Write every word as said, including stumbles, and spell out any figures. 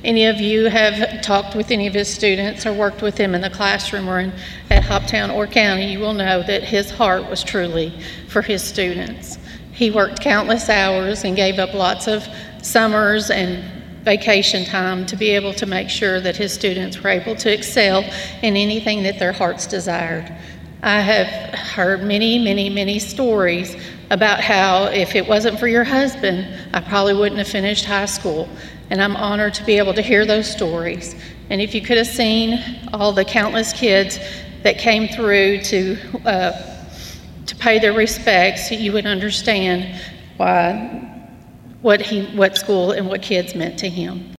any of you have talked with any of his students or worked with him in the classroom or in, at Hoptown or County, you will know that his heart was truly for his students. He worked countless hours and gave up lots of summers and vacation time to be able to make sure that his students were able to excel in anything that their hearts desired. I have heard many, many, many stories about how if it wasn't for your husband, I probably wouldn't have finished high school. And I'm honored to be able to hear those stories. And if you could have seen all the countless kids that came through to uh, to pay their respects, you would understand why what he, what school and what kids meant to him.